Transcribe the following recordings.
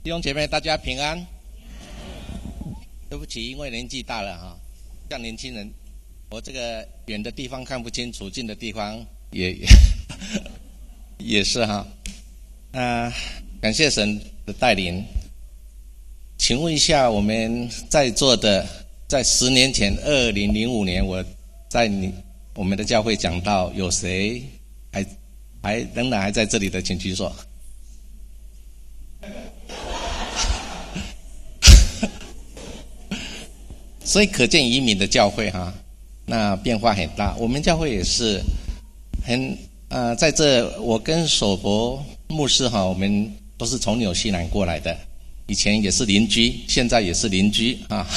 弟兄姐妹，大家平安。对不起，因为年纪大了哈，像年轻人，我这个远的地方看不清楚，近的地方也是哈。感谢神的带领。请问一下，我们在座的，在10年前，2005年，我在我们的教会讲到，有谁仍然还在这里的，请举手。所以可见移民的教会哈，那变化很大。我们教会也是在这我跟守博牧师哈，我们都是从纽西兰过来的，以前也是邻居，现在也是邻居啊。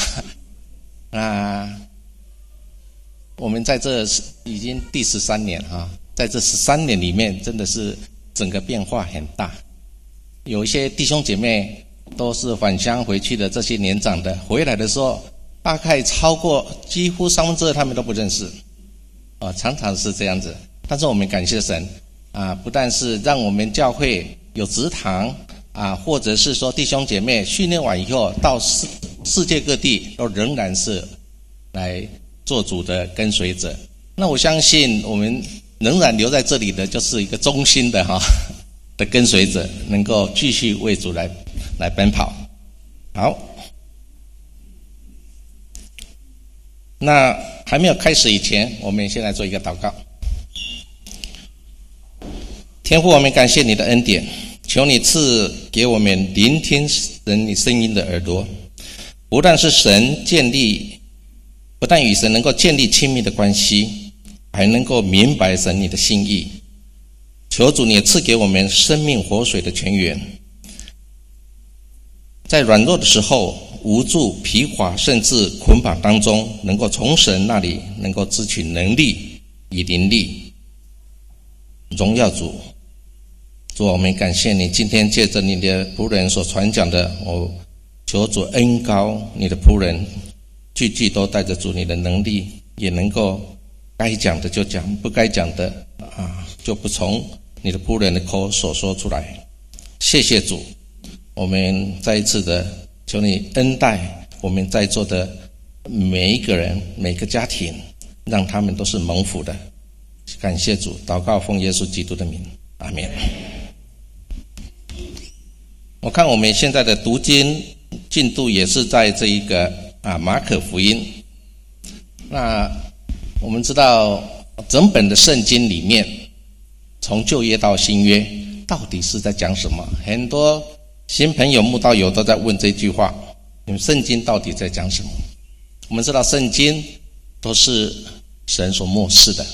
我们在这已经第13年哈，在这13年里面，真的是整个变化很大。有一些弟兄姐妹都是返乡回去的，这些年长的回来的时候，大概超过几乎2/3他们都不认识，常常是这样子。但是我们感谢神不但是让我们教会有职堂或者是说弟兄姐妹训练完以后到世界各地都仍然是来做主的跟随者。那我相信我们仍然留在这里的就是一个忠心的的跟随者，能够继续为主来奔跑。好。那还没有开始以前，我们先来做一个祷告。天父，我们感谢你的恩典，求你赐给我们聆听神你声音的耳朵，不但与神能够建立亲密的关系，还能够明白神你的心意。求主你也赐给我们生命活水的泉源，在软弱的时候，无助、疲乏甚至捆绑当中，能够从神那里能够支取能力以灵力。荣耀主，主，我们感谢你今天借着你的仆人所传讲的，我求主恩膏你的仆人，句句都带着主你的能力，也能够该讲的就讲，不该讲的就不从你的仆人的口所说出来。谢谢主，我们再一次的求你恩待我们在座的每一个人，每个家庭，让他们都是蒙福的。感谢主，祷告奉耶稣基督的名，阿们。我看我们现在的读经进度也是在这一个马可福音。那我们知道整本的圣经里面，从旧约到新约，到底是在讲什么？很多新朋友、慕道友都在问这句话：你们圣经到底在讲什么？我们知道圣经都是神所默示的。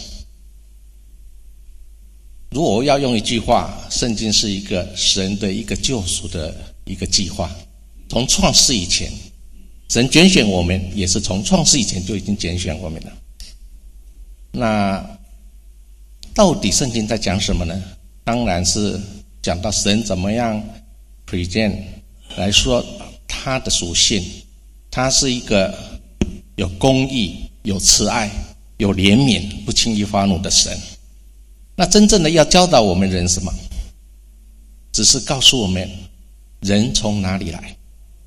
如果我要用一句话，圣经是一个神的一个救赎的一个计划。从创世以前，神拣选我们，也是从创世以前就已经拣选我们了。那到底圣经在讲什么呢？当然是讲到神怎么样 present 来说他的属性，他是一个有公义、有慈爱、有怜悯、不轻易发怒的神。那真正的要教导我们人什么？只是告诉我们人从哪里来，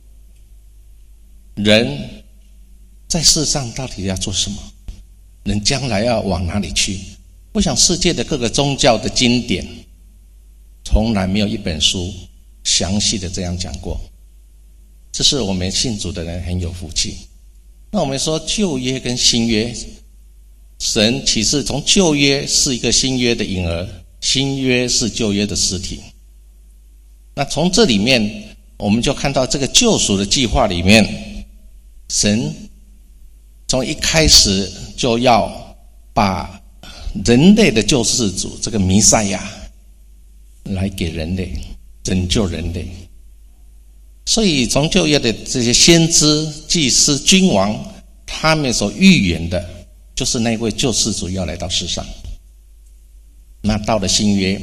人在世上到底要做什么，人将来要往哪里去。我想世界的各个宗教的经典从来没有一本书详细的这样讲过，这是我们信主的人很有福气。那我们说旧约跟新约，神其实从旧约是一个新约的婴儿，新约是旧约的实体。那从这里面我们就看到这个救赎的计划里面，神从一开始就要把人类的救世主这个弥赛亚来给人类，拯救人类。所以从旧约的这些先知、祭司、君王，他们所预言的就是那位救世主要来到世上。那到了新约，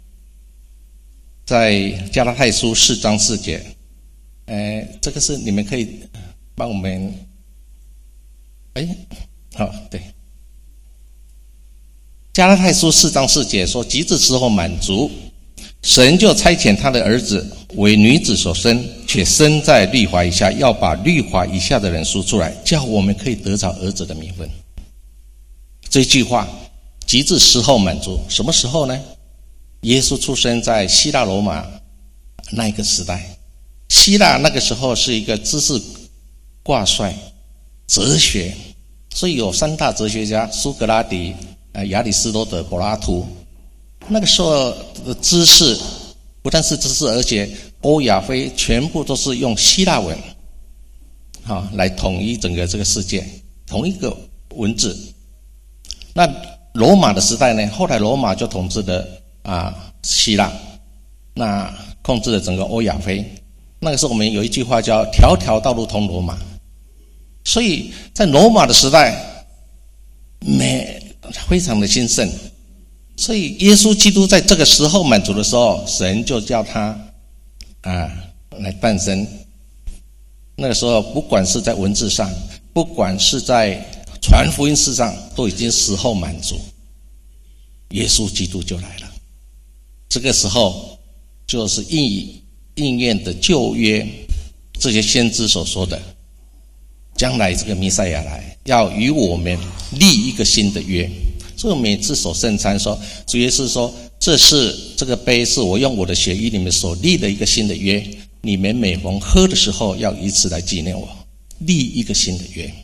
在加拉太书4章4节，这个是你们可以帮我们，好，对，加拉太书4章4节说，及至时候满足， 神就差遣他的儿子为女子所生，却生在律法以下，要把律法以下的人赎出来，叫我们可以得着儿子的名分。这句话极致时候满足。什么时候呢？耶稣出生在希腊罗马那一个时代。希腊那个时候是一个知识挂帅，哲学，所以有三大哲学家：苏格拉底、亚里士多德、柏拉图。那个时候的知识不但是知识，而且欧亚非全部都是用希腊文来统一整个这个世界，同一个文字。那罗马的时代呢，后来罗马就统治了希腊，那控制了整个欧亚非。那个时候我们有一句话叫条条道路通罗马，所以在罗马的时代非常的兴盛。所以耶稣基督在这个时候满足的时候，神就叫他来诞生。那个时候不管是在文字上，不管是在传福音事上，都已经时候满足，耶稣基督就来了。这个时候就是应验的旧约这些先知所说的，将来这个弥赛亚来，要与我们立一个新的约。所以我每次守圣餐说，主耶稣说，这个杯是我用我的血与你们所立的一个新的约，你们每逢喝的时候要以此来纪念我。立一个新的约，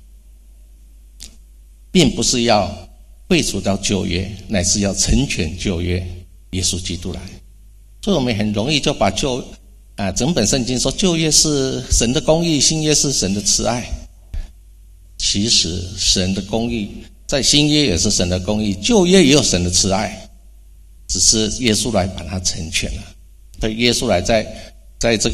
并不是要废除掉旧约，乃是要成全旧约，耶稣基督来。所以我们很容易就把整本圣经说旧约是神的公义，新约是神的慈爱。其实神的公义在新约也是神的公义，旧约也有神的慈爱，只是耶稣来把它成全了。所以耶稣来在这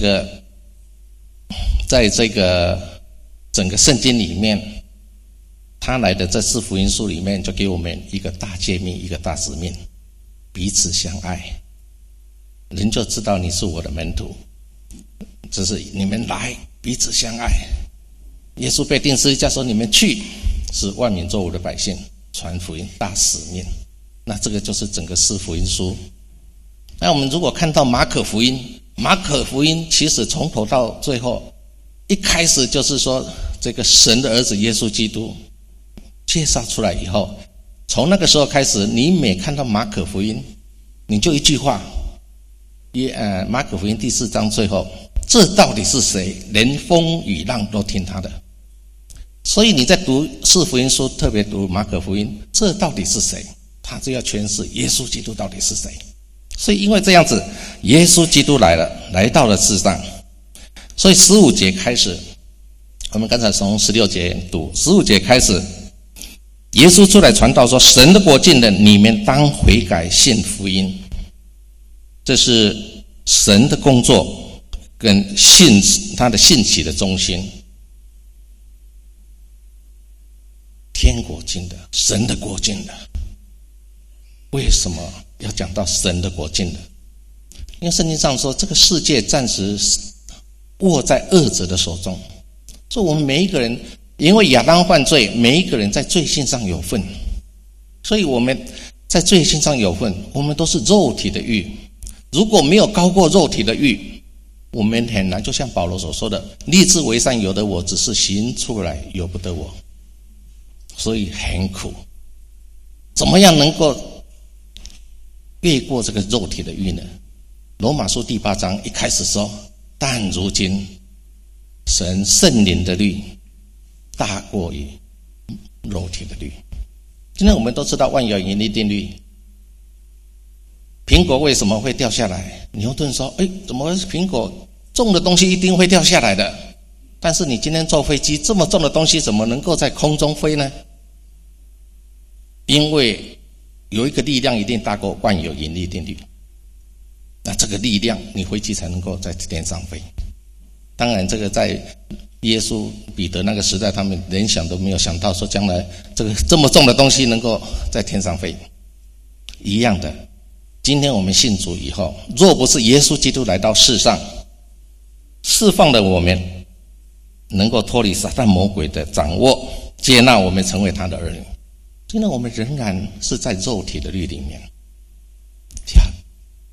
个整个圣经里面，他来的这四福音书里面，就给我们一个大诫命，一个大使命：彼此相爱，人就知道你是我的门徒。这是你们来彼此相爱。耶稣被钉十字架说，你们去，是万民作我的百姓，传福音大使命。那这个就是整个四福音书。那我们如果看到马可福音其实从头到最后，一开始就是说这个神的儿子耶稣基督介绍出来以后，从那个时候开始，你每看到马可福音，你就一句话，马可福音第4章最后，这到底是谁？连风雨浪都听他的。所以你在读四福音书，特别读马可福音，这到底是谁？他就要诠释耶稣基督到底是谁。所以因为这样子，耶稣基督来了，来到了世上。所以15节开始，我们刚才从16节读，15节开始，耶稣出来传道说，神的国近了，你们当悔改信福音。这是神的工作跟他的信息的中心。天国近了，神的国近了。为什么要讲到神的国近了？因为圣经上说，这个世界暂时握在恶者的手中。所以我们每一个人，因为亚当犯罪，每一个人在罪性上有份。所以我们在罪性上有份，我们都是肉体的欲。如果没有高过肉体的欲，我们很难，就像保罗所说的，立志为善有的我，只是行出来由不得我。所以很苦。怎么样能够越过这个肉体的欲呢？罗马书第8章一开始说，但如今神圣灵的律大过于肉体的律。今天我们都知道万有引力定律，苹果为什么会掉下来？牛顿说，怎么苹果重的东西一定会掉下来的，但是你今天坐飞机，这么重的东西怎么能够在空中飞呢？因为有一个力量一定大过万有引力定律，那这个力量你飞机才能够在天上飞。当然这个在耶稣彼得那个时代，他们连想都没有想到说将来这个这么重的东西能够在天上飞。一样的，今天我们信主以后，若不是耶稣基督来到世上，释放了我们，能够脱离撒旦魔鬼的掌握，接纳我们成为他的儿女，今天我们仍然是在肉体的律里面。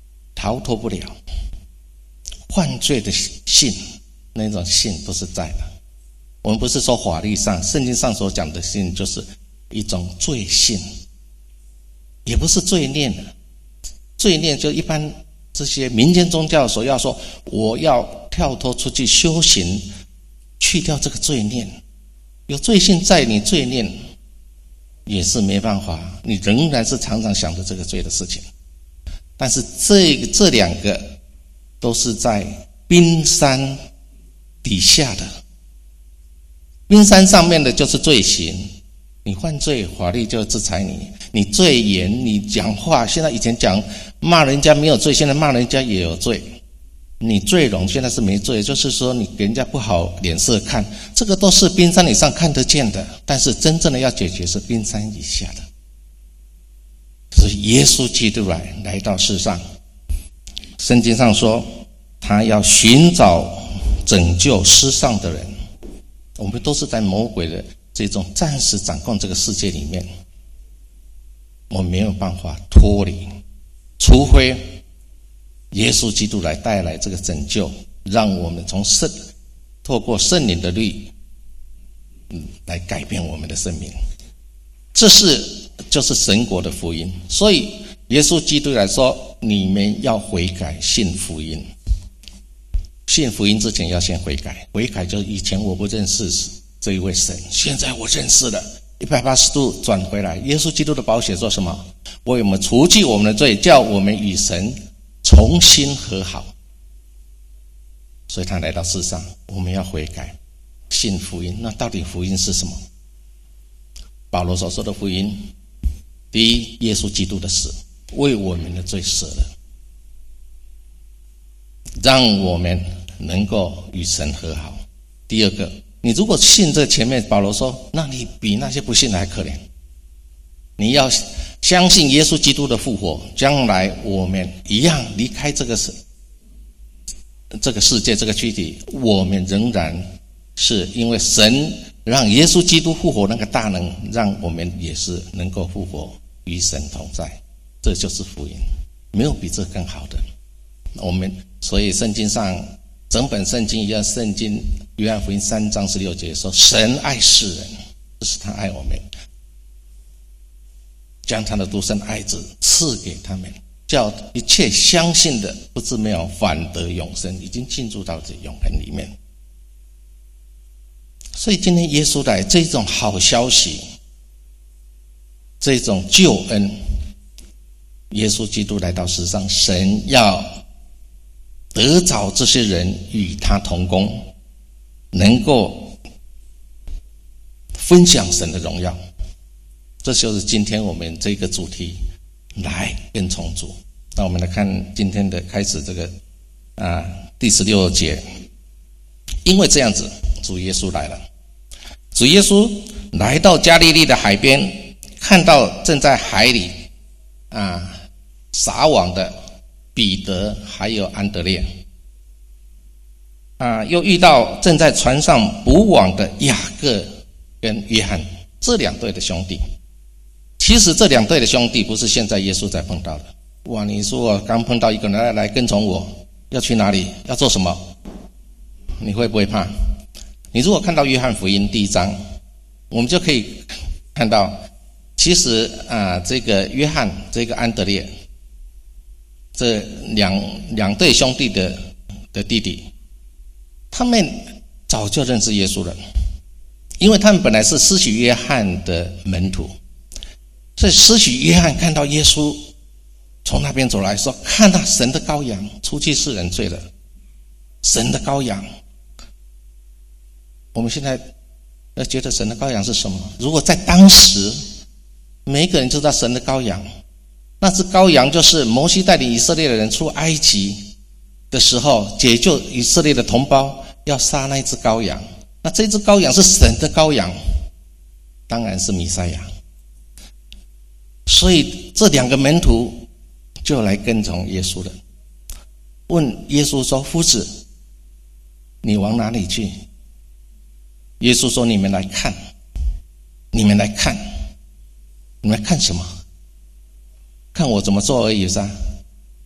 逃脱不了犯罪的性，那种性都是在的。我们不是说法律上圣经上所讲的性就是一种罪性，也不是罪念的。罪念就一般这些民间宗教所要说，我要跳脱出去修行，去掉这个罪念。有罪性在，你罪念也是没办法，你仍然是常常想着这个罪的事情。但是这两个都是在冰山底下的，冰山上面的就是罪行，你犯罪法律就制裁你，你罪言，你讲话，现在以前讲骂人家没有罪，现在骂人家也有罪，你罪容现在是没罪，就是说你给人家不好脸色看，这个都是冰山以上看得见的，但是真正的要解决是冰山以下的。所以耶稣基督来到世上，圣经上说他要寻找拯救失丧的人。我们都是在魔鬼的这种暂时掌控这个世界里面，我们没有办法脱离，除非耶稣基督来带来这个拯救，让我们透过圣灵的律来改变我们的生命。这就是神国的福音。所以耶稣基督来说，你们要悔改信福音。信福音之前要先悔改，悔改就是以前我不认识这一位神，现在我认识了，180度转回来。耶稣基督的宝血做什么？为我们除去我们的罪，叫我们与神重新和好。所以他来到世上，我们要悔改信福音。那到底福音是什么？保罗所说的福音，第一，耶稣基督的死为我们的罪死了，让我们能够与神和好。第二个，你如果信这前面保罗说，那你比那些不信的还可怜。你要相信耶稣基督的复活，将来我们一样离开这个世界这个躯体，我们仍然是因为神让耶稣基督复活那个大能，让我们也是能够复活与神同在。这就是福音，没有比这更好的。所以圣经上整本圣经一样，圣经约翰福音3章16节说，神爱世人，就是他爱我们，将他的独生爱子赐给他们，叫一切相信的不至灭亡，反得永生，已经进入到这永恒里面。所以今天耶稣来，这种好消息，这种救恩，耶稣基督来到世上，神要得着这些人与他同工，能够分享神的荣耀。这就是今天我们这个主题，来跟从主。那我们来看今天的开始，这个第16节。因为这样子，主耶稣来了。主耶稣来到加利利的海边，看到正在海里撒网的彼得还有安德烈，又遇到正在船上捕网的雅各跟约翰，这两对的兄弟。其实这两对的兄弟不是现在耶稣才碰到的。哇，你说我刚碰到一个人来跟从我，要去哪里？要做什么？你会不会怕？你如果看到约翰福音第1章，我们就可以看到，其实这个约翰这个安德烈，这两对兄弟的弟弟，他们早就认识耶稣了，因为他们本来是施洗约翰的门徒。所以施洗约翰看到耶稣从那边走来，说，看到神的羔羊，除去世人罪了，神的羔羊。我们现在要觉得神的羔羊是什么？如果在当时每一个人知道神的羔羊，那只羔羊就是摩西带领以色列的人出埃及的时候，解救以色列的同胞要杀那一只羔羊，那这只羔羊是神的羔羊，当然是弥赛亚。所以这两个门徒就来跟从耶稣了，问耶稣说，夫子，你往哪里去？耶稣说，你们来看。你们来看。你们来看什么？看我怎么做而已噻。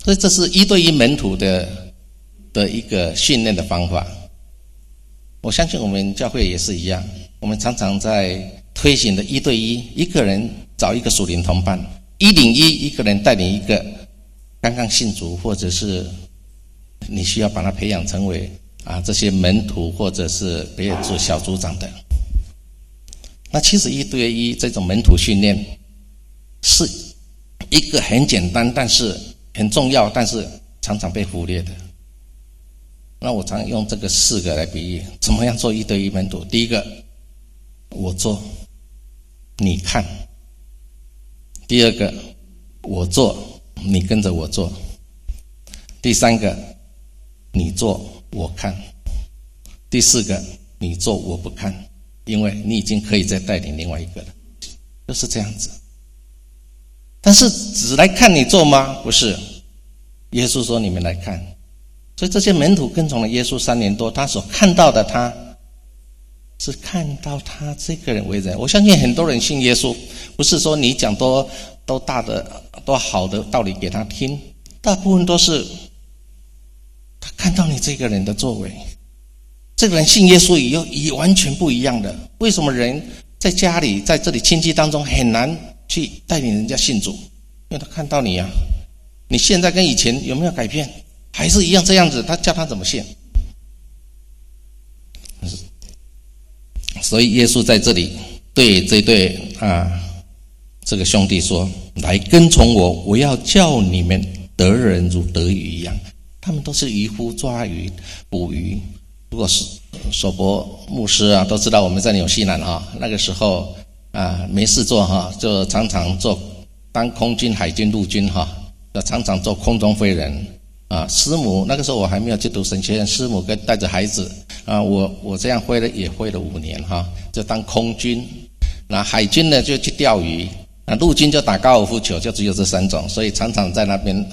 所以这是一对一门徒的一个训练的方法。我相信我们教会也是一样，我们常常在推行的一对一，一个人找一个属灵同伴，101，一个人带领一个刚刚信主，或者是你需要把他培养成为这些门徒，或者是别人做小组长的。那其实一对一这种门徒训练是一个很简单但是很重要，但是常常被忽略的。那我常用这个4个来比喻怎么样做一对一门徒。第一个，我做你看；第二个，我做你跟着我做；第三个，你做我看；第四个，你做我不看，因为你已经可以再带领另外一个了，就是这样子。但是只来看你做吗？不是，耶稣说你们来看。所以这些门徒跟从了耶稣3年多，他所看到的，他是看到他这个人为人。我相信很多人信耶稣，不是说你讲多大的多好的道理给他听，大部分都是他看到你这个人的作为。这个人信耶稣以后也完全不一样的。为什么人在家里在这里亲戚当中很难去带领人家信主？因为他看到你你现在跟以前有没有改变？还是一样这样子，他叫他怎么信？所以耶稣在这里对这对这个兄弟说：来跟从我，我要叫你们得人如得鱼一样。他们都是渔夫，抓鱼捕鱼。如果是索伯牧师都知道我们在纽西兰那个时候没事做就常常做当空军、海军、陆军就常常做空中飞人师母。那个时候我还没有去读神学院，师母跟带着孩子我这样飞了也飞了5年就当空军。那海军呢就去钓鱼，陆军就打高尔夫球，就只有这3种，所以常常在那边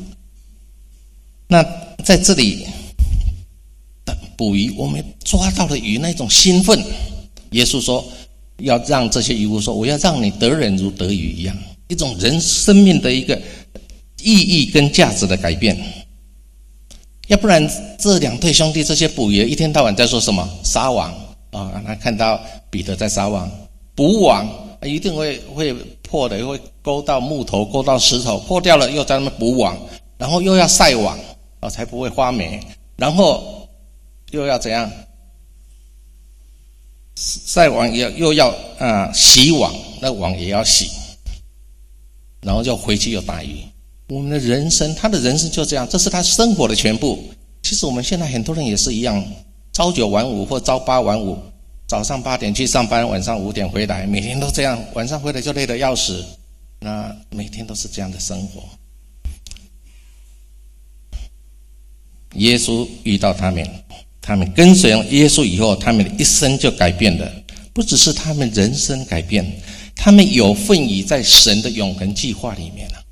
那在这里捕鱼，我们抓到了鱼那种兴奋，耶稣说要让这些渔夫说，我要让你得人如得鱼一样，一种人生命的一个意义跟价值的改变。要不然这2对兄弟这些捕鱼一天到晚在说什么？撒网他看到彼得在撒网，捕网一定会破的，会勾到木头，勾到石头，破掉了又在那边补网，然后又要晒网才不会发霉，然后又要怎样？晒网又要洗网，那网也要洗，然后就回去又打鱼。我们的人生，他的人生就这样，这是他生活的全部。其实我们现在很多人也是一样，朝9晚5或朝8晚5，早上8点去上班，晚上5点回来，每天都这样，晚上回来就累得要死。那每天都是这样的生活。耶稣遇到他们跟随耶稣以后，他们的一生就改变了。不只是他们人生改变，他们有份于在神的永恒计划里面了。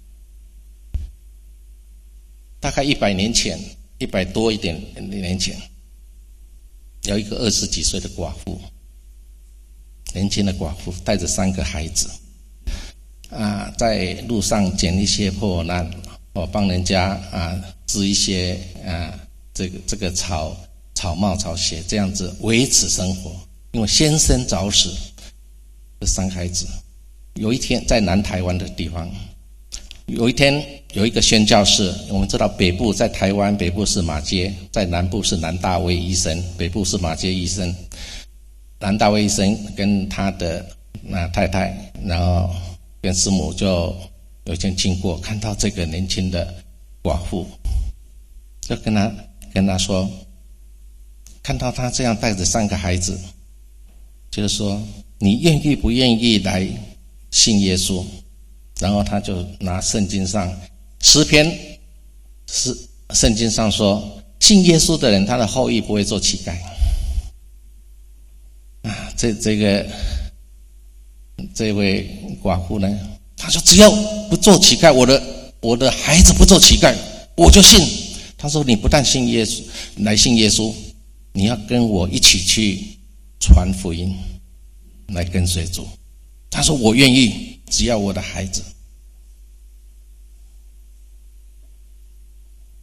大概100年前，100多一点年前，有一个20几岁的寡妇，年轻的寡妇带着3个孩子在路上捡一些破烂，帮人家织一些这个草帽、草鞋，这样子维持生活。因为先生早死，这3个孩子，有一天在南台湾的地方，有一天有一个宣教士，我们知道北部在台湾北部是马街，在南部是南大卫医生，北部是马街医生。南大卫医生跟他的太太，然后跟师母就有一天经过，看到这个年轻的寡妇，就跟他说，看到他这样带着3个孩子，就是说你愿意不愿意来信耶稣？然后他就拿圣经上诗篇，圣经上说，信耶稣的人，他的后裔不会做乞丐。这位寡妇呢，他说只要不做乞丐，我的孩子不做乞丐，我就信。他说你不但信耶稣，来信耶稣，你要跟我一起去传福音，来跟随主。他说我愿意，只要我的孩子。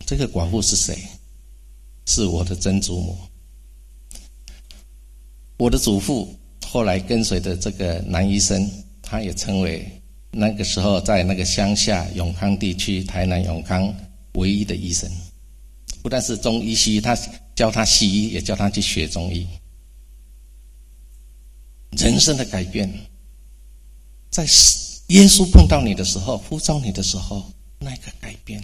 这个寡妇是谁？是我的曾祖母。我的祖父后来跟随的这个男医生，他也成为那个时候在那个乡下永康地区台南永康唯一的医生，不但是中医西医，他教他西医，也教他去学中医。人生的改变，在耶稣碰到你的时候，呼召你的时候，那个改变，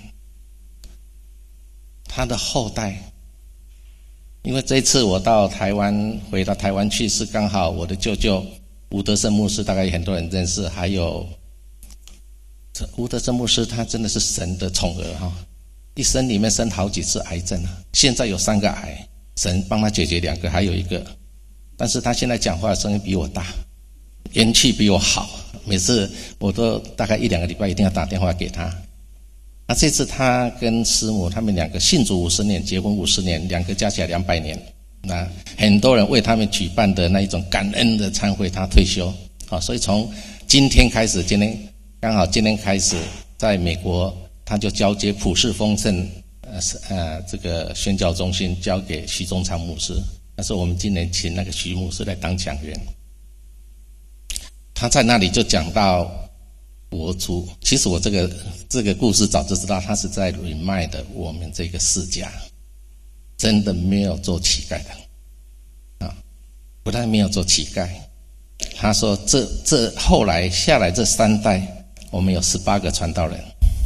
他的后代。因为这一次我到台湾，回到台湾去，是刚好我的舅舅吴德胜牧师，大概很多人认识，还有吴德胜牧师，他真的是神的宠儿哈，一生里面生好几次癌症啊，现在有3个癌，神帮他解决2个，还有1个，但是他现在讲话的声音比我大，元气比我好，每次我都大概1-2个礼拜一定要打电话给他。那这次他跟师母他们2个信主50年，结婚50年，2个加起来200年。那很多人为他们举办的那一种感恩的餐会，他退休。所以从今天开始，刚好今天开始，在美国他就交接普世丰盛这个宣教中心交给徐宗昌牧师。但是我们今年请那个徐牧师来当讲员。他在那里就讲到其实我这个故事早就知道，他是在 remind 我们这个世家真的没有做乞丐的不但没有做乞丐，他说这后来下来这3代，我们有18个传道人，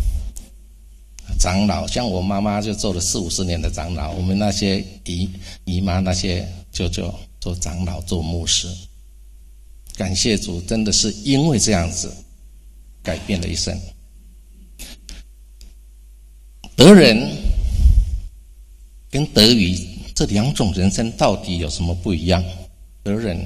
长老，像我妈妈就做了40-50年的长老，我们那些姨妈那些舅舅做长老做牧师，感谢主，真的是因为这样子改变了一生。得人跟得鱼这2种人生到底有什么不一样？得人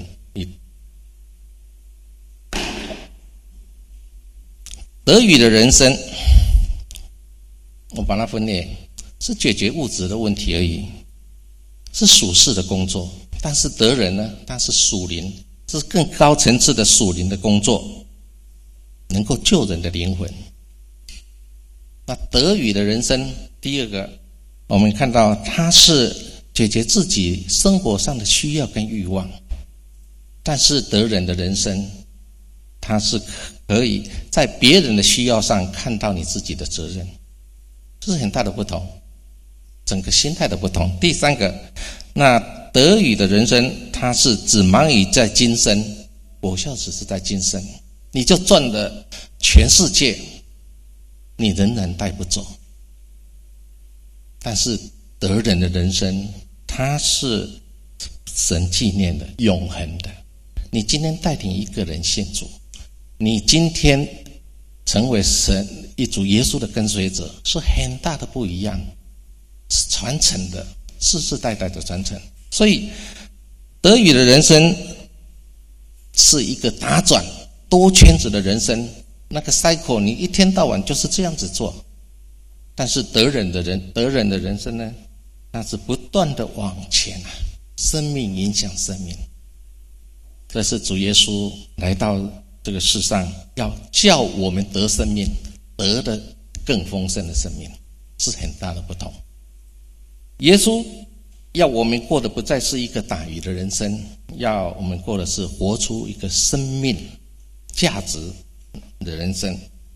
得鱼的人生，我把它分裂，是解决物质的问题而已，是属世的工作。但是得人呢，他是属灵，是更高层次的属灵的工作，能够救人的灵魂。那得鱼的人生，第2个我们看到他是解决自己生活上的需要跟欲望，但是得人的人生，他是可以在别人的需要上看到你自己的责任，这是很大的不同，整个心态的不同。第3个，那得鱼的人生，他是只忙于在今生，果效只是在今生，你就赚了全世界，你仍然带不走。但是得人的人生，他是神纪念的，永恒的。你今天带领一个人信主，你今天成为神一主耶稣的跟随者，是很大的不一样，是传承的，世世代代的传承。所以得鱼的人生是一个打转多圈子的人生，那个 cycle 你一天到晚就是这样子做。但是得人的人生呢，那是不断的往前生命影响生命。这是主耶稣来到这个世上，要叫我们得生命，得的更丰盛的生命，是很大的不同。耶稣要我们过的不再是一个打鱼的人生，要我们过的是活出一个生命价值的人生。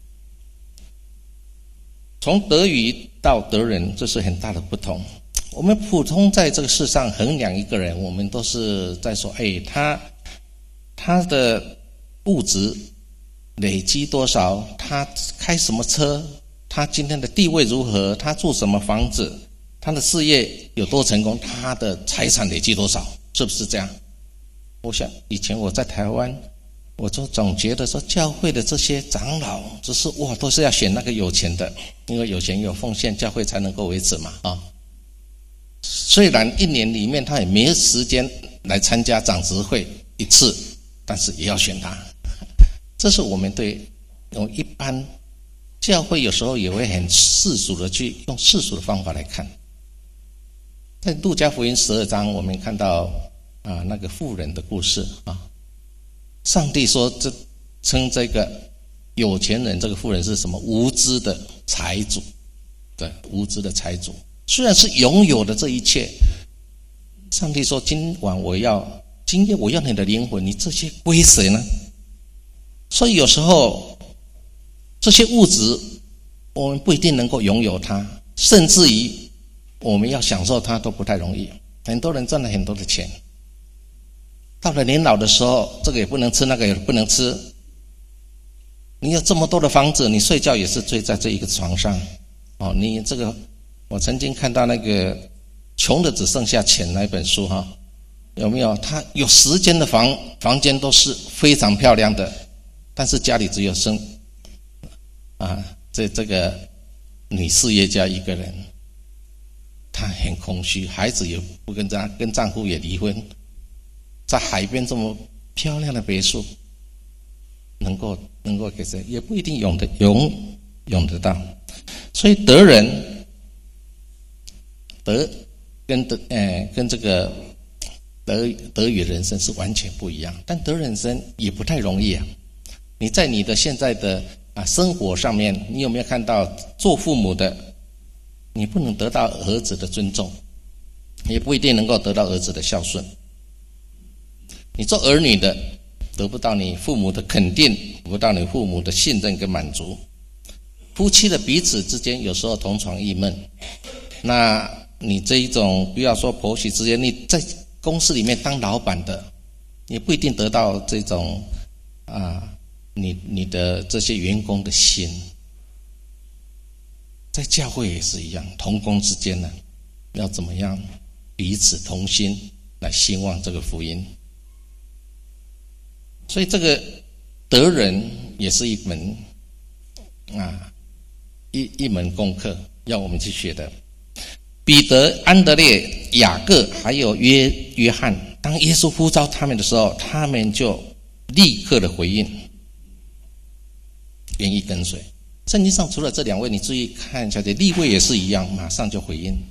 从得鱼到得人，这是很大的不同。我们普通在这个世上衡量一个人，我们都是在说，他的物质累积多少，他开什么车，他今天的地位如何，他住什么房子，他的事业有多成功，他的财产累积多少，是不是这样？我想以前我在台湾，我就总觉得说，教会的这些长老只是都是要选那个有钱的，因为有钱有奉献，教会才能够维持嘛虽然一年里面他也没时间来参加长执会1次，但是也要选他。这是我们对一般教会有时候也会很世俗的去用世俗的方法来看。在路加福音12章，我们看到那个妇人的故事上帝说称这个有钱人，这个妇人是什么？无知的财主。 的无知的财主，虽然是拥有的这一切，上帝说今夜我要你的灵魂，你这些归谁呢？所以有时候这些物质我们不一定能够拥有它，甚至于我们要享受它都不太容易。很多人赚了很多的钱，到了年老的时候，这个也不能吃，那个也不能吃。你有这么多的房子，你睡觉也是睡在这一个床上。你这个，我曾经看到那个穷的只剩下钱那本书哈，有没有？他有10间的房间都是非常漂亮的，但是家里只有这个女事业家一个人，她很空虚，孩子也不跟丈夫也离婚，在海边这么漂亮的别墅，能够给谁也不一定用得到。所以得人跟这个得与人生是完全不一样，但得人生也不太容易啊。你在你的现在的生活上面，你有没有看到做父母的，你不能得到儿子的尊重，也不一定能够得到儿子的孝顺。你做儿女的得不到你父母的肯定，得不到你父母的信任跟满足。夫妻的彼此之间有时候同床异梦，那你这一种不要说婆媳之间，你在公司里面当老板的，你不一定得到这种你的这些员工的心。在教会也是一样，同工之间呢，要怎么样彼此同心来兴旺这个福音。所以这个得人也是一门一门功课，要我们去学的。彼得、安德烈、雅各还有约翰，当耶稣呼召他们的时候，他们就立刻的回应，愿意跟随。圣经上除了这2位，你注意看一下，利未也是一样，马上就回应。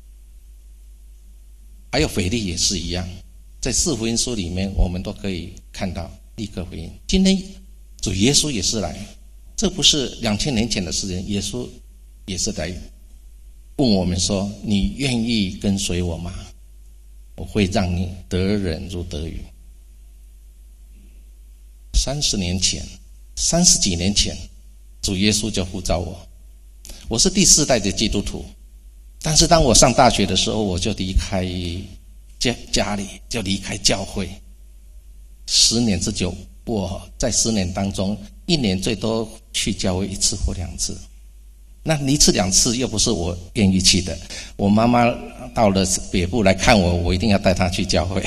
还有腓利也是一样，在4福音书里面我们都可以看到立刻回应。今天主耶稣也是来，这不是2000年前的事情，耶稣也是来问我们说，你愿意跟随我吗？我会让你得人如得鱼。30几年前主耶稣就呼召我，我是第4代的基督徒，但是当我上大学的时候，我就离开家里，就离开教会。10年之久，我在10年当中1年最多去教会1次或2次，那1次2次又不是我愿意去的。我妈妈到了北部来看我，我一定要带她去教会。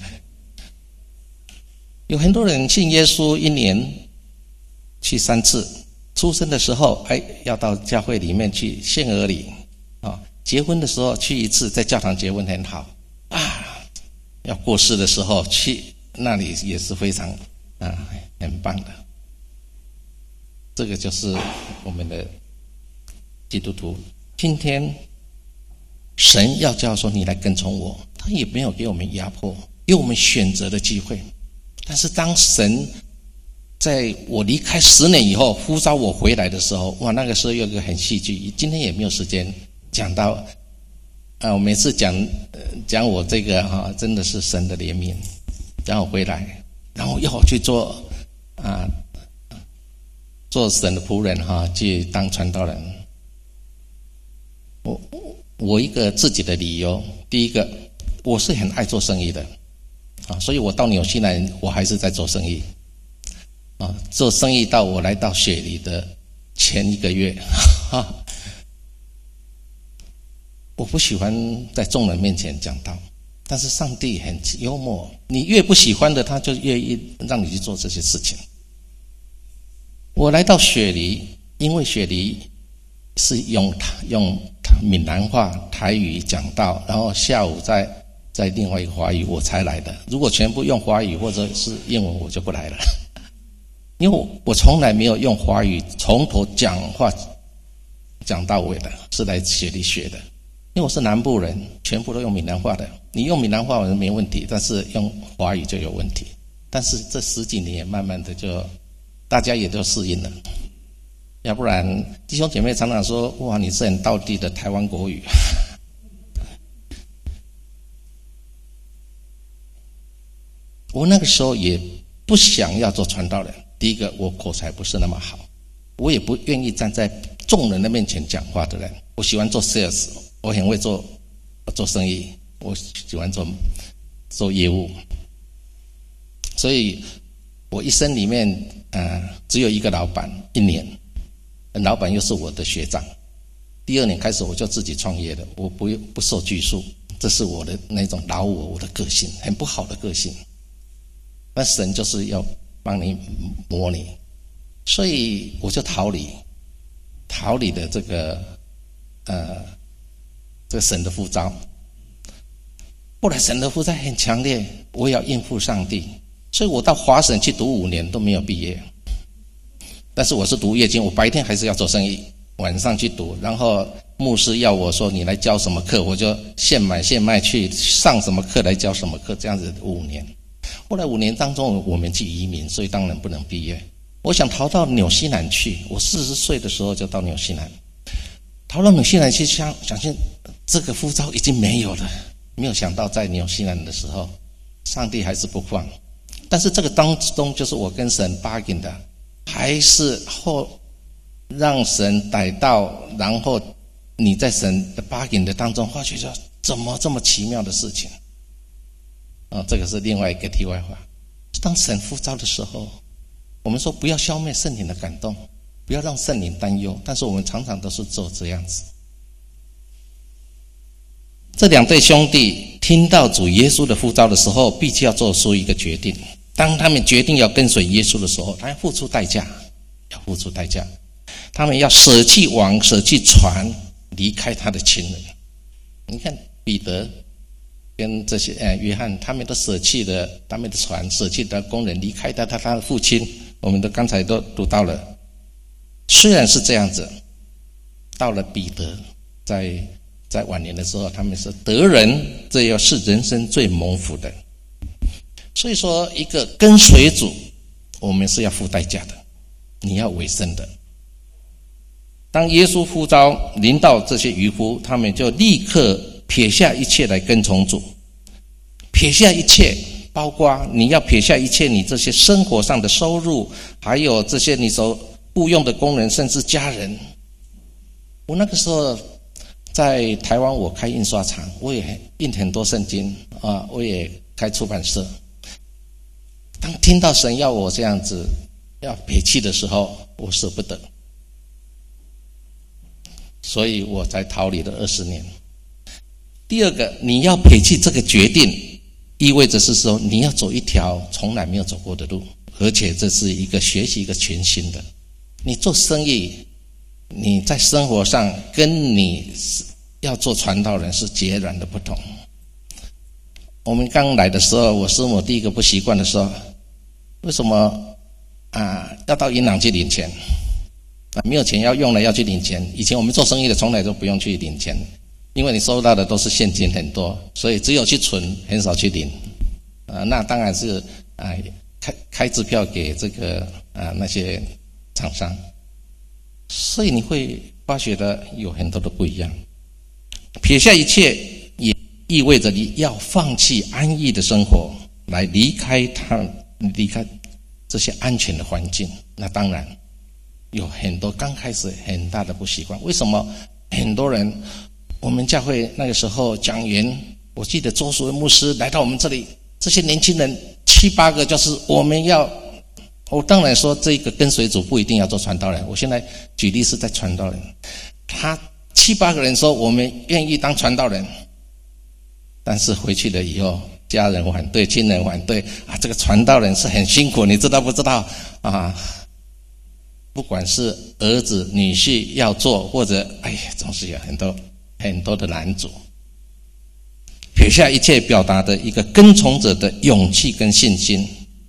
有很多人信耶稣1年去3次，出生的时候要到教会里面去献儿礼结婚的时候去1次，在教堂结婚很好要过世的时候去那里也是非常很棒的。这个就是我们的基督徒。今天神要叫说你来跟从我，他也没有给我们压迫，给我们选择的机会。但是当神在我离开10年以后呼召我回来的时候，那个时候有一个很戏剧，今天也没有时间讲到我每次讲我这个真的是神的怜悯，让我回来，然后要我去做神的仆人去当传道人。我一个自己的理由，第一个，我是很爱做生意的所以我到纽西兰我还是在做生意做生意到我来到雪梨的前1个月我不喜欢在众人面前讲道，但是上帝很幽默，你越不喜欢的，他就越让你去做这些事情。我来到雪梨，因为雪梨是用闽南话、台语讲道，然后下午在另外一个华语我才来的。如果全部用华语或者是英文，我就不来了。因为我从来没有用华语从头讲到尾的，是来雪梨学的。因为我是南部人，全部都用闽南话的。你用闽南话没问题，但是用华语就有问题。但是这10几年慢慢的就大家也都适应了。 要不然弟兄姐妹常常说，哇，你是很道地的台湾国语。我那个时候也不想要做传道人，第一个我口才不是那么好，我也不愿意站在众人的面前讲话的人，我喜欢做 sales， 我很会做生意，我喜欢做业务，所以我一生里面只有一个老板，1年，老板又是我的学长。第2年开始我就自己创业了，我不受拘束，这是我的那种老我的个性，很不好的个性。那神就是要帮你磨你，所以我就逃离的这个神的呼召。后来神的呼召很强烈，我也要应付上帝，所以我到华神去读5年都没有毕业。但是我是读夜经，我白天还是要做生意，晚上去读，然后牧师要我说你来教什么课，我就现买现卖去上什么课来教什么课，这样子5年。后来5年当中我们去移民，所以当然不能毕业。我想逃到纽西兰去，我40岁的时候就到纽西兰，逃到纽西兰去相信这个呼召已经没有了，没有想到在纽西兰的时候上帝还是不放。但是这个当中就是我跟神 bargain 的，还是让神逮到，然后你在神的 bargain 的当中发觉说怎么这么奇妙的事情。这个是另外一个题外话。当神呼召的时候，我们说不要消灭圣灵的感动，不要让圣灵担忧，但是我们常常都是做这样子。这2对兄弟听到主耶稣的呼召的时候，必须要做出一个决定。当他们决定要跟随耶稣的时候，他要付出代价，他们要舍弃网，舍弃船，离开他的亲人。你看彼得跟这些约翰，他们都舍弃了他们的船，舍弃了工人，离开他的父亲，我们都刚才都读到了。虽然是这样子，到了彼得在晚年的时候，他们是得人，这又是人生最蒙福的。所以说一个跟随主，我们是要付代价的，你要委身的。当耶稣呼召临到这些渔夫，他们就立刻撇下一切来跟从主。撇下一切，包括你要撇下一切你这些生活上的收入，还有这些你所雇用的工人，甚至家人。我那个时候在台湾，我开印刷厂，我也印很多圣经啊，我也开出版社。当听到神要我这样子要撇弃的时候，我舍不得，所以我才逃离了20年。第二个，你要撇弃这个决定，意味着是说你要走一条从来没有走过的路，而且这是一个学习一个全新的。你做生意，你在生活上跟你要做传道人是截然的不同。我们刚来的时候，我师母第一个不习惯的时候，为什么要到银行去领钱？没有钱要用了要去领钱。以前我们做生意的从来都不用去领钱，因为你收到的都是现金很多，所以只有去存，很少去领。那当然是开支票给这个那些厂商。所以你会发觉的有很多的不一样。撇下一切也意味着你要放弃安逸的生活，来离开这些安全的环境。那当然有很多刚开始很大的不习惯。为什么很多人，我们教会那个时候讲员，我记得周淑文牧师来到我们这里，这些年轻人7、8个就是我当然说这个跟随主不一定要做传道人，我现在举例是在传道人，他7、8个人说我们愿意当传道人，但是回去了以后家人反对，亲人反对这个传道人是很辛苦，你知道不知道不管是儿子女婿要做，或者总是有很多的难阻。撇下一切表达的一个跟从者的勇气跟信心，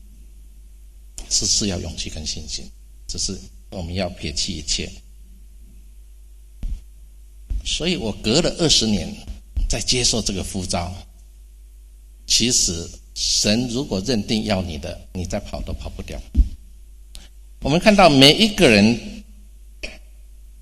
是要勇气跟信心，这是我们要撇弃一切。所以我隔了20年再接受这个呼召。其实神如果认定要你的，你再跑都跑不掉。我们看到每一个人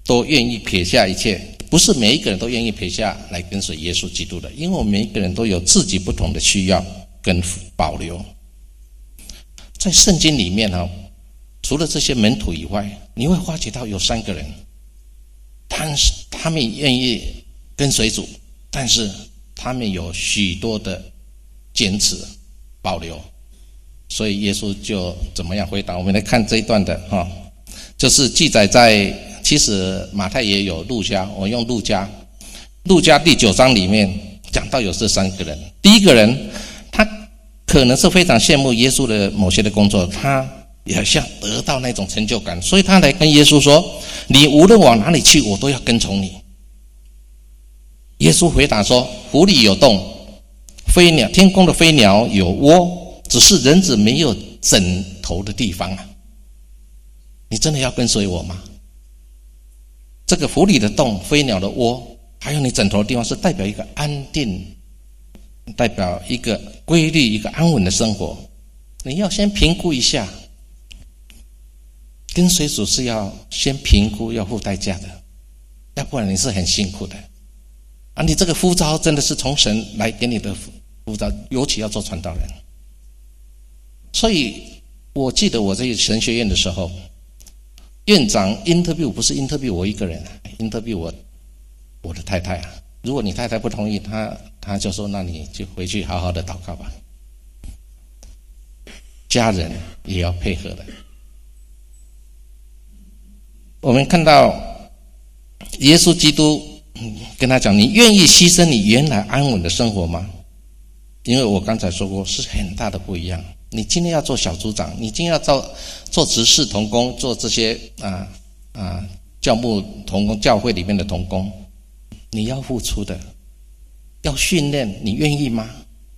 都愿意撇下一切，不是每一个人都愿意撇下来跟随耶稣基督的，因为我们每一个人都有自己不同的需要跟保留。在圣经里面除了这些门徒以外，你会发觉到有3个人，但是他们愿意跟随主，但是他们有许多的坚持保留，所以耶稣就怎么样回答？我们来看这一段的就是记载在，其实马太也有，路加，我用路加第9章里面讲到有这3个人。第一个人，他可能是非常羡慕耶稣的某些的工作，他也好像得到那种成就感，所以他来跟耶稣说：你无论往哪里去，我都要跟从你。耶稣回答说：湖里有洞，飞鸟，天空的飞鸟有窝，只是人子没有枕头的地方啊！你真的要跟随我吗？这个湖里的洞、飞鸟的窝，还有你枕头的地方，是代表一个安定，代表一个规律、一个安稳的生活。你要先评估一下，跟随主是要先评估，要付代价的，要不然你是很辛苦的。你这个呼召真的是从神来给你的呼召，尤其要做传道人。所以我记得我在神学院的时候，院长 interview 不是 interview 我一个人，interview 我的太太啊。如果你太太不同意，他就说：那你就回去好好的祷告吧。家人也要配合的。我们看到耶稣基督跟他讲：你愿意牺牲你原来安稳的生活吗？因为我刚才说过，是很大的不一样。你今天要做小组长，你今天要做执事同工，做这些教牧同工，教会里面的同工，你要付出的，要训练，你愿意吗？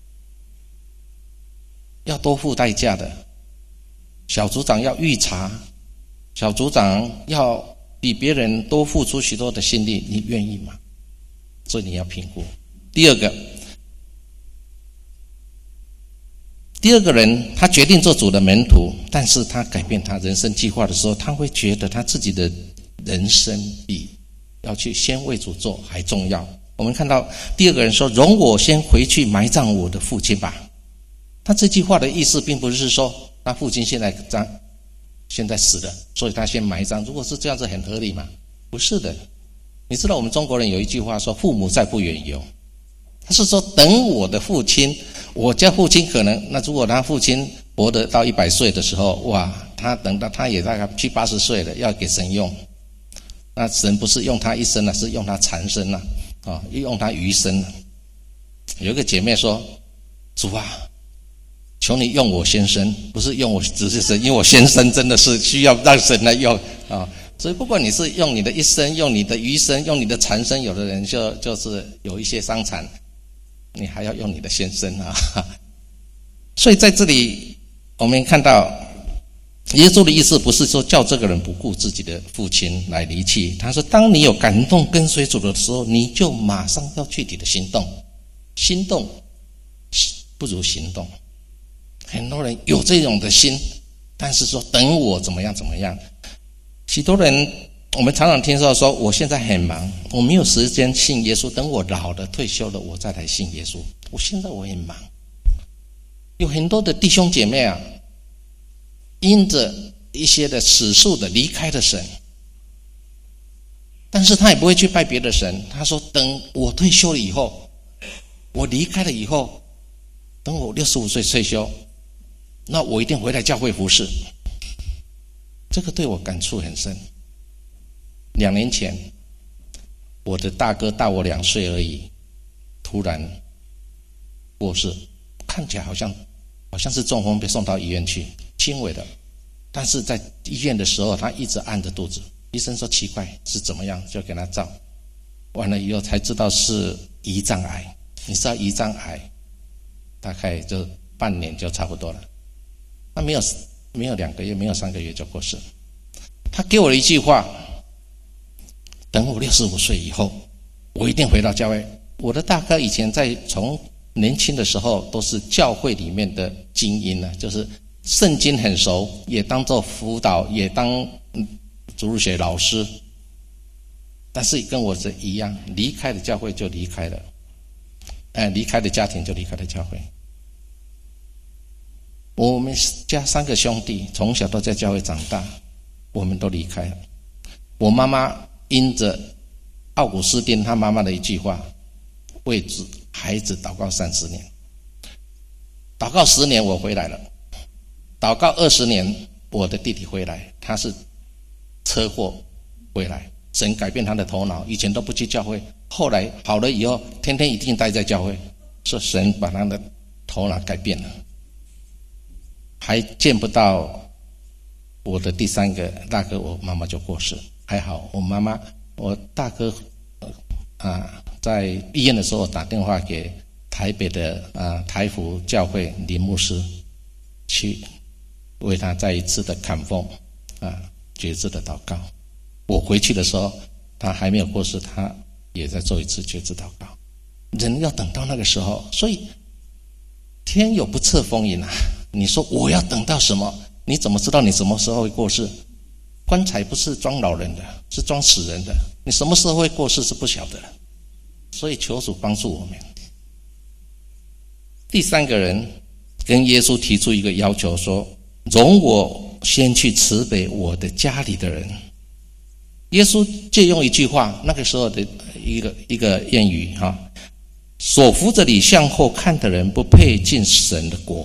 要多付代价的。小组长要预查，小组长要比别人多付出许多的心力，你愿意吗？所以你要评估。第二个人，他决定做主的门徒，但是他改变他人生计划的时候，他会觉得他自己的人生比要去先为主做还重要。我们看到第二个人说：容我先回去埋葬我的父亲吧。他这句话的意思并不是说他父亲现在死了，所以他先埋葬。如果是这样子很合理吗？不是的。你知道我们中国人有一句话说：父母在，不远游。他是说等我的父亲，我家父亲可能，那如果他父亲活得到100岁的时候，哇，他等到他也大概70、80岁了，要给神用。那神不是用他一生了，是用他残生了，用他余生了。有一个姐妹说：主啊，求你用我先生，不是用我只是神，因为我先生真的是需要让神来用啊。所以不管你是用你的一生，用你的余生，用你的残生，有的人就是有一些伤残，你还要用你的先生啊。所以在这里我们看到耶稣的意思不是说叫这个人不顾自己的父亲来离弃，他说当你有感动跟随主的时候，你就马上要具体的行动。心动不如行动。很多人有这种的心，但是说等我怎么样怎么样。许多人我们常常听说我现在很忙，我没有时间信耶稣，等我老了退休了我再来信耶稣。我现在我很忙。有很多的弟兄姐妹啊，因着一些的世俗的离开了神，但是他也不会去拜别的神。他说等我退休了以后，我离开了以后，等我65岁退休，那我一定回来教会服侍。这个对我感触很深。2年前我的大哥大我2岁而已，突然过世，看起来好像是中风被送到医院去，轻微的，但是在医院的时候他一直按着肚子，医生说奇怪是怎么样，就给他照，完了以后才知道是胰脏癌。你知道胰脏癌大概就半年就差不多了，他没有2个月，没有3个月就过世。他给我了一句话：等我65岁以后，我一定回到教会。我的大哥以前从年轻的时候都是教会里面的精英呢，就是圣经很熟，也当做辅导，也当主日学老师。 但是跟我这一样，离开了教会就离开了，离开了家庭就离开了教会。我们家3个兄弟从小都在教会长大，我们都离开了。我妈妈因着奥古斯丁他妈妈的一句话，为孩子祷告30年，祷告10年我回来了，祷告20年我的弟弟回来，他是车祸回来，神改变他的头脑，以前都不去教会，后来好了以后天天一定待在教会，是神把他的头脑改变了。还见不到我的第3个大哥，我妈妈就过世。还好我大哥在毕业的时候打电话给台北的台福教会林牧师，去为他再一次的砍封决志的祷告。我回去的时候他还没有过世，他也在做一次决志祷告。人要等到那个时候，所以天有不测风云你说我要等到什么？你怎么知道你什么时候会过世？棺材不是装老人的，是装死人的，你什么时候会过世是不晓得。所以求主帮助我们。第3个人跟耶稣提出一个要求，说容我先去辞别我的家里的人。耶稣借用一句话，那个时候的一个谚语所扶着你向后看的人，不配进神的国。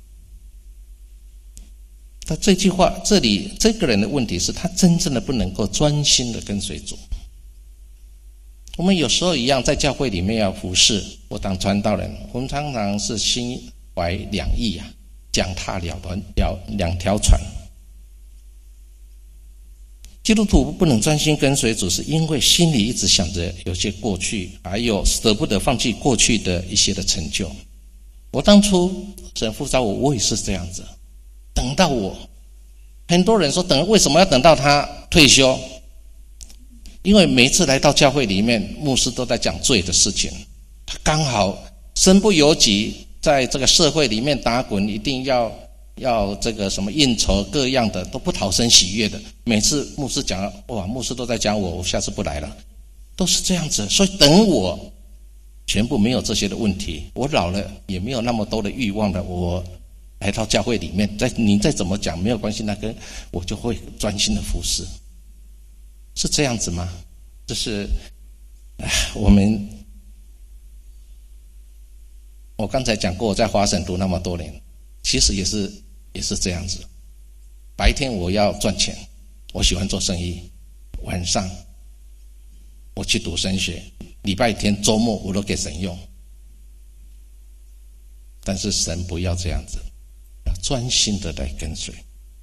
他这句话这里这个人的问题是他真正的不能够专心的跟随主。我们有时候一样在教会里面要服侍或当传道人，我们常常是心怀两意脚踏两条船。基督徒不能专心跟随主，是因为心里一直想着有些过去，还有舍不得放弃过去的一些的成就。我当初神呼召我也是这样子，等到我，很多人说为什么要等到他退休？因为每一次来到教会里面，牧师都在讲罪的事情，他刚好身不由己，在这个社会里面打滚，一定要这个什么应酬各样的，都不讨神喜悦的。每次牧师讲牧师都在讲我下次不来了，都是这样子。所以等我全部没有这些的问题，我老了也没有那么多的欲望了，我来到教会里面，你再怎么讲没有关系，那个我就会专心的服侍。是这样子吗？这是我刚才讲过，我在华省读那么多年，其实也是这样子。白天我要赚钱，我喜欢做生意，晚上我去读神学，礼拜天周末我都给神用。但是神不要这样子，要专心的来跟随。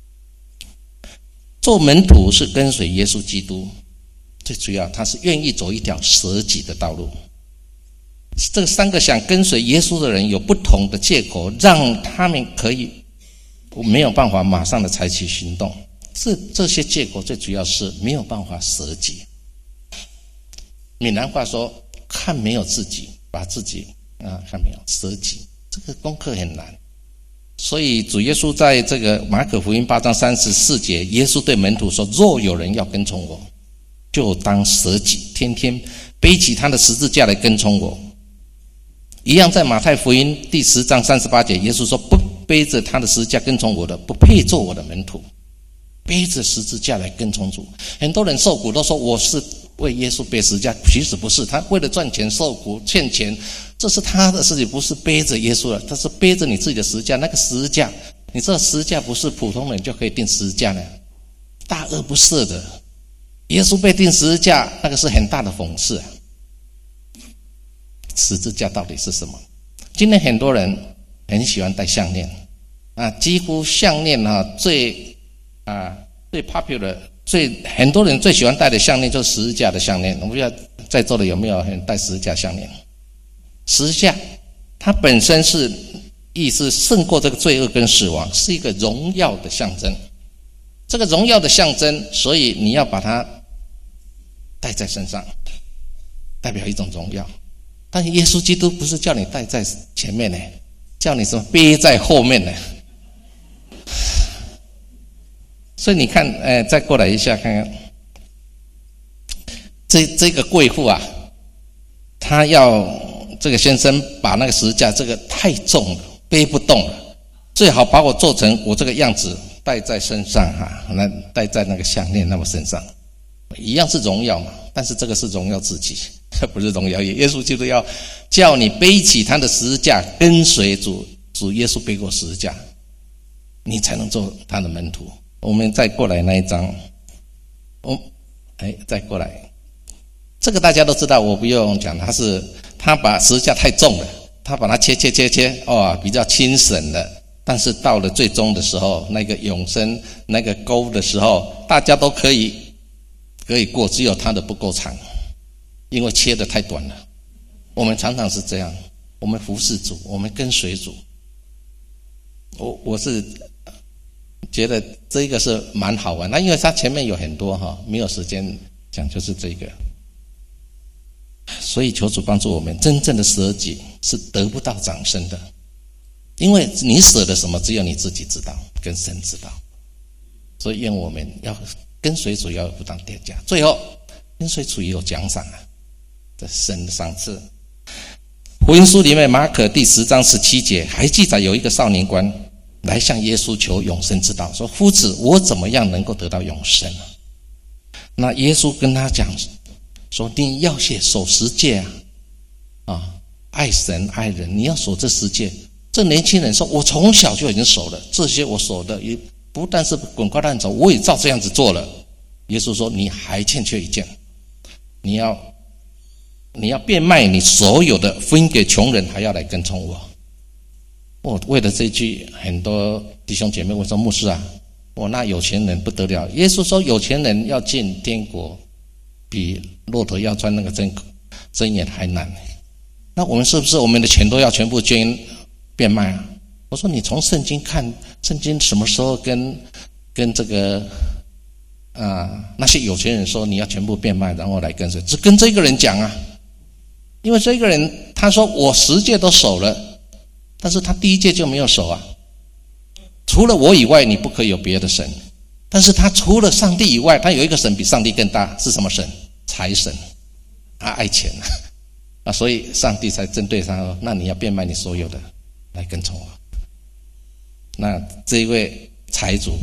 做门徒是跟随耶稣基督，最主要他是愿意走一条舍己的道路。这3个想跟随耶稣的人有不同的借口，让他们可以没有办法马上的采取行动。这些借口最主要是没有办法舍己。闽南话说看没有自己，把自己看没有舍己，这个功课很难。所以主耶稣在这个马可福音8章34节，耶稣对门徒说，若有人要跟从我，就当舍己，天天背起他的十字架来跟从我。一样在马太福音第10章38节，耶稣说，不背着他的十字架跟从我的，不配做我的门徒。背着十字架来跟从主。很多人受苦都说我是为耶稣背十字架，其实不是，他为了赚钱受苦欠钱，这是他的事情，不是背着耶稣了，他是背着你自己的十字架。那个十字架，你知道十字架不是普通人就可以钉十字架的，大恶不赦的。耶稣被钉十字架，那个是很大的讽刺十字架到底是什么？今天很多人很喜欢戴项链几乎项链最 popular， 很多人最喜欢戴的项链就是十字架的项链。我不知道在座的有没有人戴十字架项链？十字架它本身是意思胜过这个罪恶跟死亡，是一个荣耀的象征。这个荣耀的象征，所以你要把它戴在身上，代表一种荣耀。但是耶稣基督不是叫你戴在前面呢，叫你什么背在后面呢？所以你看再过来一下看看， 这个贵妇啊，她要这个先生把那个十字架这个太重了，背不动了，最好把我做成我这个样子戴在身上那戴在那个项链那么身上，一样是荣耀嘛，但是这个是荣耀自己，这不是荣耀耶稣基督要叫你背起他的十字架，跟随主耶稣背过十字架，你才能做他的门徒。我们再过来那一张，再过来，这个大家都知道，我不用讲，他把十字架太重了，他把它切，比较轻省了。但是到了最终的时候，那个永生那个沟的时候，大家都可以过，只有他的不够长，因为切得太短了。我们常常是这样，我们服侍主，我们跟随主。我是觉得这个是蛮好玩，那因为它前面有很多没有时间讲，就是这个。所以求主帮助我们，真正的舍己是得不到掌声的，因为你舍了什么，只有你自己知道，跟神知道。所以愿我们要跟随主，要有不当代价，最后跟随主也有奖赏这神的赏赐。福音书里面马可第10章17节还记载，有一个少年官来向耶稣求永生之道，说夫子，我怎么样能够得到永生那耶稣跟他讲说，你要守10诫爱神爱人，你要守这10诫。这年轻人说，我从小就已经守了，这些我守的也不但是滚瓜烂熟，我也照这样子做了。耶稣说，你还欠缺一件，你要变卖你所有的，分给穷人，还要来跟从我。为了这句，很多弟兄姐妹问说，牧师那有钱人不得了。耶稣说，有钱人要进天国比骆驼要钻那个针眼还难。那我们是不是我们的钱都要全部变卖我说你从圣经看，圣经什么时候跟这个那些有钱人说你要全部变卖然后来跟随？只跟这个人讲因为这个人他说我10诫都守了，但是他第1诫就没有守除了我以外你不可以有别的神。但是他除了上帝以外，他有一个神比上帝更大，是什么神？财神爱钱所以上帝才针对他说，那你要变卖你所有的来跟从我。那这一位财主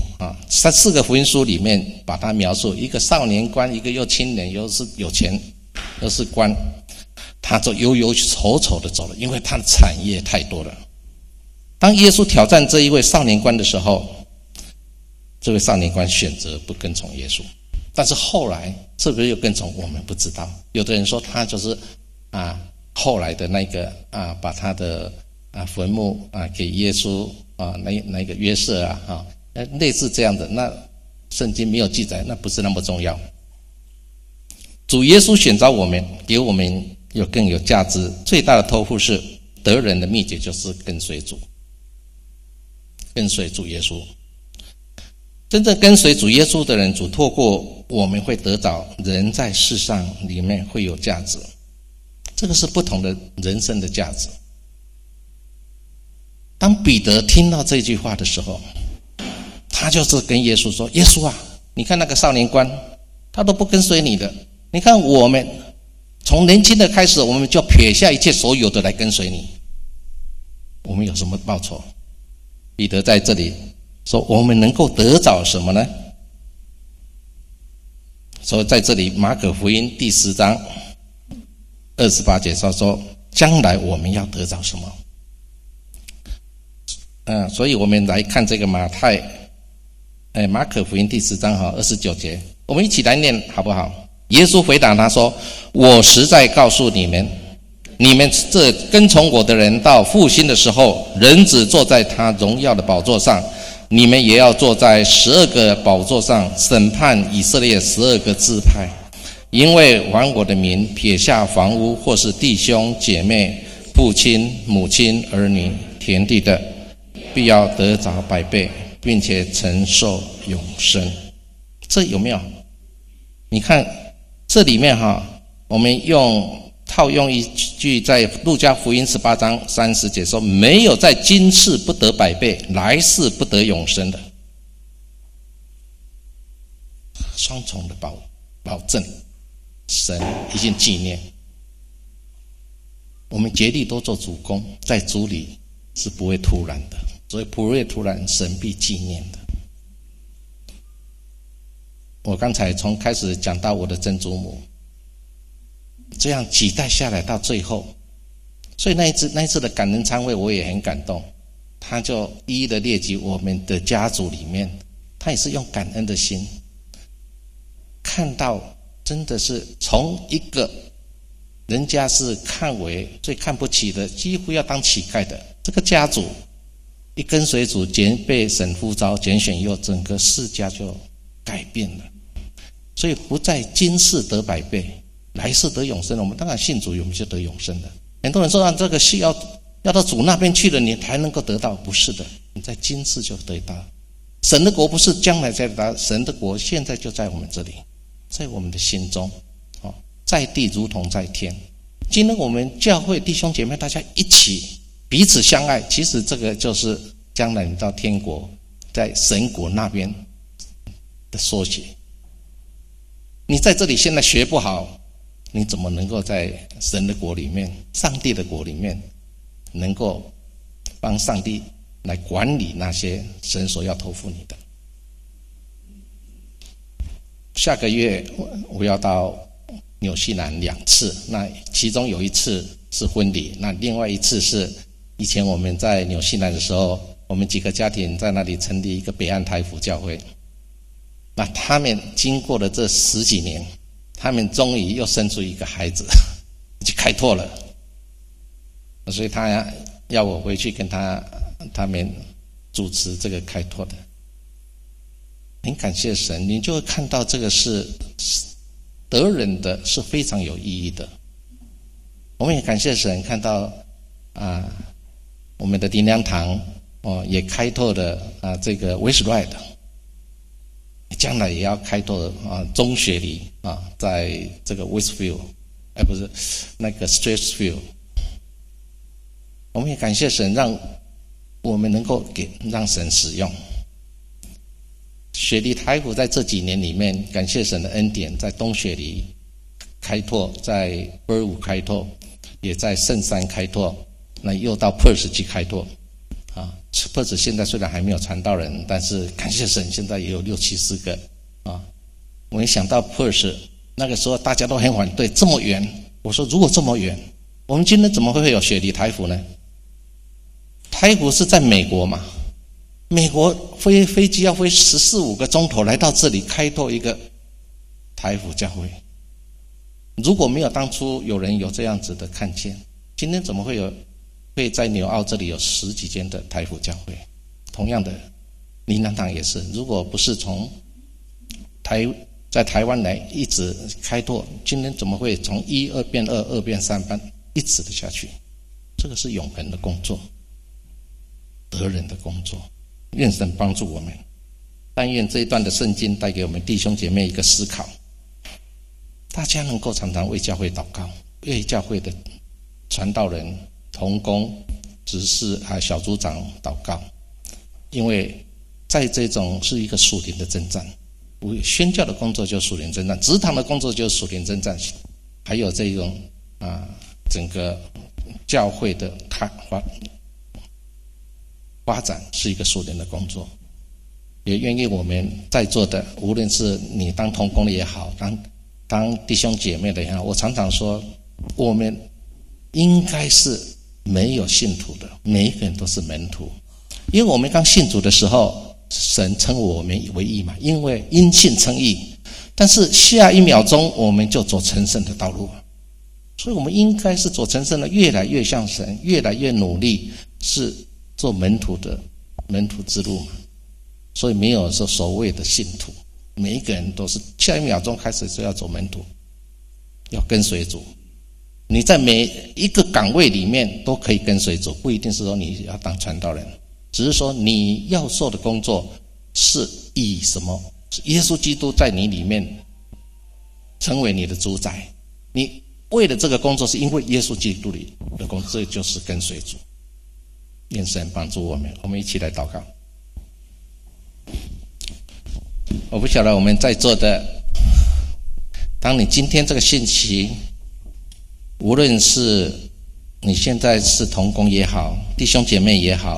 4个福音书里面把他描述，一个少年官，一个又青年，又是有钱，又是官，他就忧忧愁愁的走了，因为他的产业太多了。当耶稣挑战这一位少年官的时候，这位少年官选择不跟从耶稣，但是后来是不是又跟从我们不知道。有的人说他就是后来的那个把他的坟墓给耶稣那个约瑟类似这样的，那圣经没有记载，那不是那么重要。主耶稣选召我们，给我们更有价值，最大的托付是得人的秘诀就是跟随主，跟随主耶稣。真正跟随主耶稣的人，主透过我们会得到人在世上里面会有价值，这个是不同的人生的价值。当彼得听到这句话的时候，他就是跟耶稣说，耶稣你看那个少年官他都不跟随你的，你看我们从年轻的开始，我们就撇下一切所有的来跟随你，我们有什么报酬？彼得在这里说，我们能够得着什么呢？所以在这里马可福音第10章28节说，将来我们要得着什么？所以我们来看这个马可福音第10章29节，我们一起来念好不好？耶稣回答他说，我实在告诉你们，你们这跟从我的人到复兴的时候，人子坐在他荣耀的宝座上，你们也要坐在12个宝座上，审判以色列12个支派。因为还我的名撇下房屋或是弟兄姐妹、父亲母亲儿女田地的，必要得着100倍，并且承受永生。这有没有？你看这里面我们套用一句在路加福音18章30节说，没有在今世不得100倍，来世不得永生的，双重的保证。 神已经纪念。我们竭力多做主工，在主里是不会突然的，所以不会突然，神必纪念的。我刚才从开始讲到我的曾祖母，这样几代下来到最后，所以那一次的感恩餐会我也很感动，他就一一的列举我们的家族里面，他也是用感恩的心，看到真的是从一个人家是看为最看不起的，几乎要当乞丐的这个家族，一跟随主被神呼召拣选以后，整个世家就改变了。所以不在今世得百倍，来世得永生。我们当然信主，我们就得永生的。很多人说这个是要到主那边去了，你才能够得到，不是的，你在今世就得到。神的国不是将来才得到，神的国现在就在我们这里，在我们的心中，在地如同在天。今天我们教会弟兄姐妹大家一起彼此相爱，其实这个就是将来你到天国，在神国那边的缩写。你在这里现在学不好，你怎么能够在神的国里面，上帝的国里面，能够帮上帝来管理那些神所要托付你的？下个月我要到纽西兰2次，那其中有一次是婚礼，那另外一次是以前我们在纽西兰的时候，我们几个家庭在那里成立一个北岸台福教会。那他们经过了这10几年，他们终于又生出一个孩子，就开拓了。所以他要我回去跟他们主持这个开拓的。很感谢神，你就会看到这个是得人的，是非常有意义的。我们也感谢神，看到我们的灵粮堂也开拓了这个 Westside。将来也要开拓中学里在这个 Westfield， 不是那个 Strathfield。我们也感谢神，让我们能够让神使用雪梨台福。在这几年里面，感谢神的恩典，在东雪梨开拓，在波尔开拓，也在圣山开拓，那又到 Perth 去开拓。Perth 现在虽然还没有传道人，但是感谢神，现在也有60-70个我们想到 Perth 那个时候大家都很反对，这么远。我说如果这么远，我们今天怎么会有雪梨台福呢？台福是在美国嘛，美国飞机要飞14-15个钟头来到这里开拓一个台福教会。如果没有当初有人有这样子的看见，今天怎么会在纽澳这里有10几间的台福教会？同样的，灵粮堂也是，如果不是从在台湾来一直开拓，今天怎么会从1、2变2、2变3班一直的下去？这个是永恒的工作，得人的工作。愿神帮助我们，但愿这一段的圣经带给我们弟兄姐妹一个思考，大家能够常常为教会祷告，为教会的传道人、同工、执事小组长祷告，因为在这种是一个属灵的征战。宣教的工作就是属灵征战，职堂的工作就是属灵征战，还有这种整个教会的发展是一个属灵的工作。也愿意我们在座的，无论是你当同工的也好，当弟兄姐妹的也好，我常常说，我们应该是没有信徒的，每一个人都是门徒。因为我们刚信主的时候，神称我们为义嘛，因为因信称义，但是下一秒钟我们就走成圣的道路，所以我们应该是走成圣的，越来越像神，越来越努力，是做门徒之路嘛。所以没有说所谓的信徒，每一个人都是下一秒钟开始就要走门徒，要跟随主。你在每一个岗位里面都可以跟随主，不一定是说你要当传道人，只是说你要做的工作是以什么？耶稣基督在你里面成为你的主宰，你为了这个工作是因为耶稣基督里的工作，这就是跟随主。愿神帮助我们，我们一起来祷告。我不晓得我们在座的当你今天这个信息，无论是你现在是同工也好，弟兄姐妹也好，